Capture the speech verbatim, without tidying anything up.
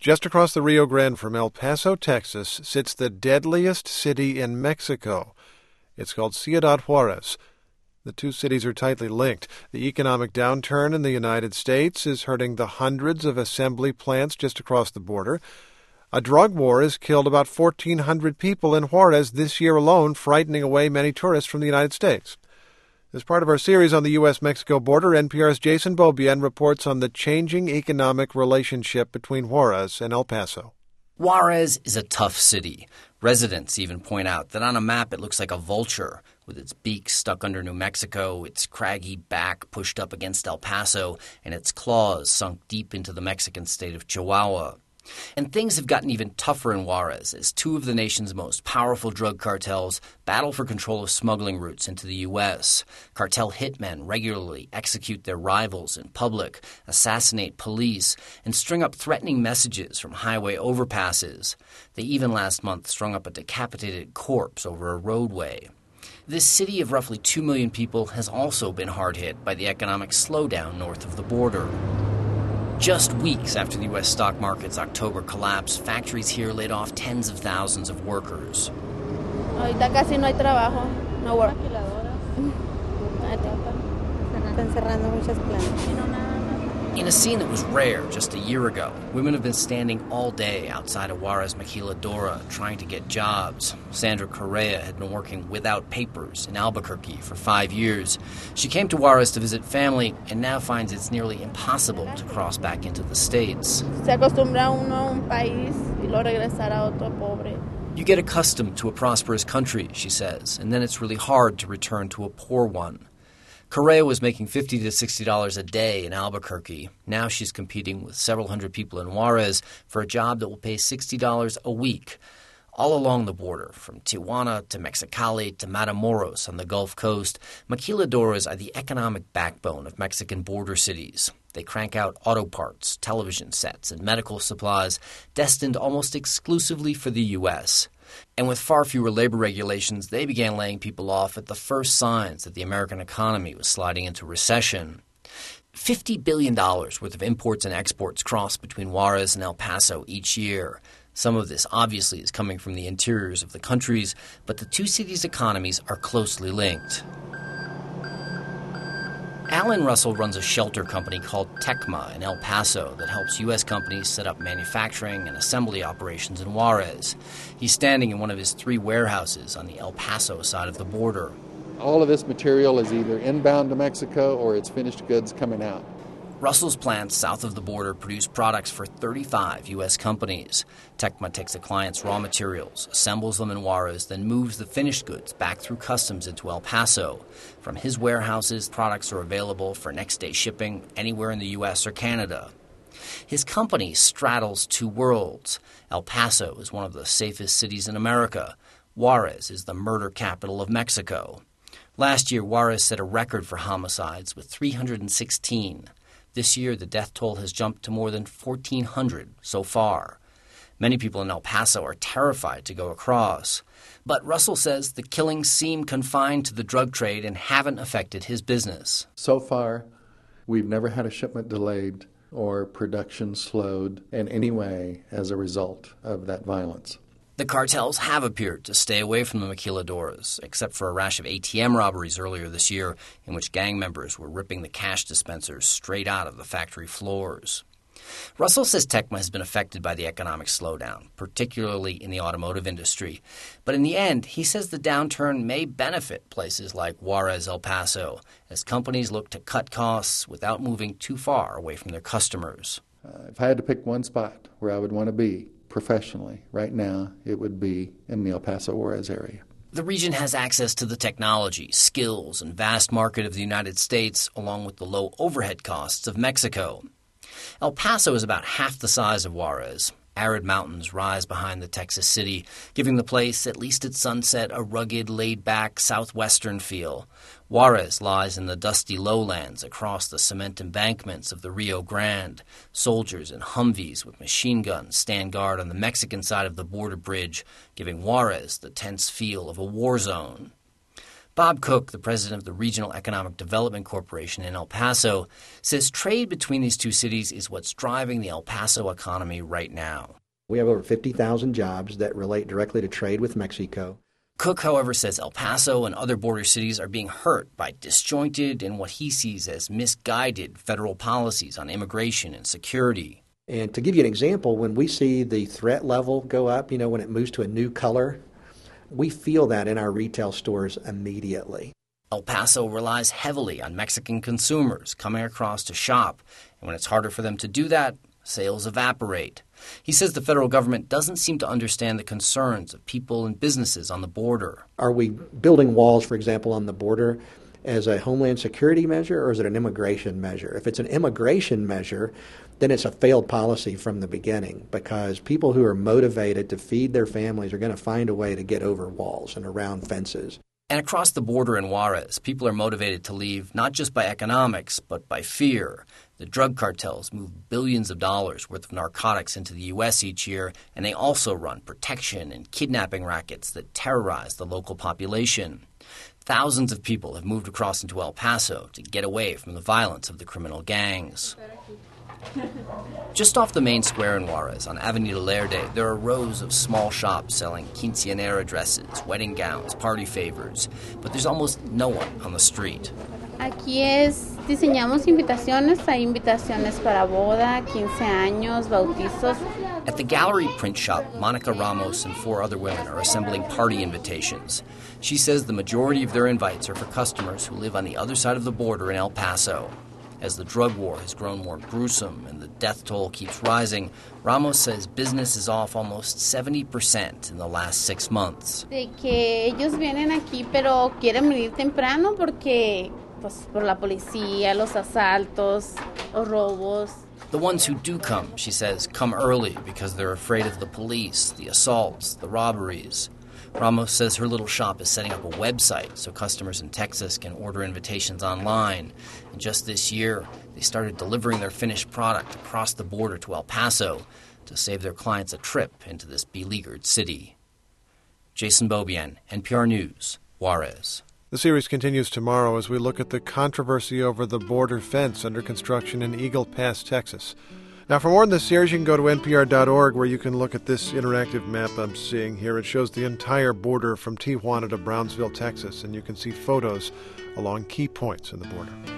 Just across the Rio Grande from El Paso, Texas, sits the deadliest city in Mexico. It's called Ciudad Juarez. The two cities are tightly linked. The economic downturn in the United States is hurting the hundreds of assembly plants just across the border. A drug war has killed about fourteen hundred people in Juarez this year alone, frightening away many tourists from the United States. As part of our series on the U S Mexico border, N P R's Jason Beaubien reports on the changing economic relationship between Juarez and El Paso. Juarez is a tough city. Residents even point out that on a map it looks like a vulture, with its beak stuck under New Mexico, its craggy back pushed up against El Paso, and its claws sunk deep into the Mexican state of Chihuahua. And things have gotten even tougher in Juarez as two of the nation's most powerful drug cartels battle for control of smuggling routes into the U S. Cartel hitmen regularly execute their rivals in public, assassinate police, and string up threatening messages from highway overpasses. They even last month strung up a decapitated corpse over a roadway. This city of roughly two million people has also been hard hit by the economic slowdown north of the border. Just weeks after the U S stock market's October collapse, factories here laid off tens of thousands of workers. Ahorita casi no hay trabajo, no work. Están cerrando muchas plantas. In a scene that was rare just a year ago, women have been standing all day outside of Juarez Maquiladora trying to get jobs. Sandra Correa had been working without papers in Albuquerque for five years. She came to Juarez to visit family and now finds it's nearly impossible to cross back into the States. Se acostumbra uno a un país y luego regresar a otro pobre. You get accustomed to a prosperous country, she says, and then it's really hard to return to a poor one. Correa was making fifty to sixty dollars a day in Albuquerque. Now she's competing with several hundred people in Juarez for a job that will pay sixty dollars a week. All along the border, from Tijuana to Mexicali to Matamoros on the Gulf Coast, maquiladoras are the economic backbone of Mexican border cities. They crank out auto parts, television sets, and medical supplies destined almost exclusively for the U S. And with far fewer labor regulations, they began laying people off at the first signs that the American economy was sliding into recession. fifty billion dollars worth of imports and exports cross between Juarez and El Paso each year. Some of this obviously is coming from the interiors of the countries, but the two cities' economies are closely linked. Alan Russell runs a shelter company called Tecma in El Paso that helps U S companies set up manufacturing and assembly operations in Juarez. He's standing in one of his three warehouses on the El Paso side of the border. All of this material is either inbound to Mexico or it's finished goods coming out. Russell's plants south of the border produce products for thirty-five U S companies. Tecma takes a client's raw materials, assembles them in Juarez, then moves the finished goods back through customs into El Paso. From his warehouses, products are available for next-day shipping anywhere in the U S or Canada. His company straddles two worlds. El Paso is one of the safest cities in America. Juarez is the murder capital of Mexico. Last year, Juarez set a record for homicides with three hundred sixteen. This year, the death toll has jumped to more than fourteen hundred so far. Many people in El Paso are terrified to go across. But Russell says the killings seem confined to the drug trade and haven't affected his business. So far, we've never had a shipment delayed or production slowed in any way as a result of that violence. The cartels have appeared to stay away from the maquiladoras, except for a rash of A T M robberies earlier this year in which gang members were ripping the cash dispensers straight out of the factory floors. Russell says Tecma has been affected by the economic slowdown, particularly in the automotive industry. But in the end, he says the downturn may benefit places like Juarez, El Paso, as companies look to cut costs without moving too far away from their customers. Uh, if I had to pick one spot where I would want to be professionally, right now, it would be in the El Paso Juarez area. The region has access to the technology, skills, and vast market of the United States, along with the low overhead costs of Mexico. El Paso is about half the size of Juarez. Arid mountains rise behind the Texas city, giving the place, at least at sunset, a rugged, laid-back southwestern feel. Juarez lies in the dusty lowlands across the cement embankments of the Rio Grande. Soldiers in Humvees with machine guns stand guard on the Mexican side of the border bridge, giving Juarez the tense feel of a war zone. Bob Cook, the president of the Regional Economic Development Corporation in El Paso, says trade between these two cities is what's driving the El Paso economy right now. We have over fifty thousand jobs that relate directly to trade with Mexico. Cook, however, says El Paso and other border cities are being hurt by disjointed and what he sees as misguided federal policies on immigration and security. And to give you an example, when we see the threat level go up, you know, when it moves to a new color, we feel that in our retail stores immediately. El Paso relies heavily on Mexican consumers coming across to shop, and when it's harder for them to do that, sales evaporate. He says the federal government doesn't seem to understand the concerns of people and businesses on the border. Are we building walls, for example, on the border as a homeland security measure, or is it an immigration measure? If it's an immigration measure, then it's a failed policy from the beginning, because people who are motivated to feed their families are going to find a way to get over walls and around fences. And across the border in Juarez, people are motivated to leave not just by economics, but by fear. The drug cartels move billions of dollars worth of narcotics into the U S each year, and they also run protection and kidnapping rackets that terrorize the local population. Thousands of people have moved across into El Paso to get away from the violence of the criminal gangs. Just off the main square in Juarez, on Avenida Lerde, there are rows of small shops selling quinceañera dresses, wedding gowns, party favors, but there's almost no one on the street. Aquí es, diseñamos invitaciones, hay invitaciones para boda, quince años, bautizos. At the gallery print shop, Monica Ramos and four other women are assembling party invitations. She says the majority of their invites are for customers who live on the other side of the border in El Paso. As the drug war has grown more gruesome and the death toll keeps rising, Ramos says business is off almost seventy percent in the last six months. De que ellos vienen aquí, pero quieren venir temprano porque, pues, por la policía, los asaltos, los robos. The ones who do come, she says, come early because they're afraid of the police, the assaults, the robberies. Ramos says her little shop is setting up a website so customers in Texas can order invitations online. And just this year, they started delivering their finished product across the border to El Paso to save their clients a trip into this beleaguered city. Jason Beaubien, N P R News, Juarez. The series continues tomorrow as we look at the controversy over the border fence under construction in Eagle Pass, Texas. Now, for more on this series, you can go to N P R dot org, where you can look at this interactive map I'm seeing here. It shows the entire border from Tijuana to Brownsville, Texas, and you can see photos along key points in the border.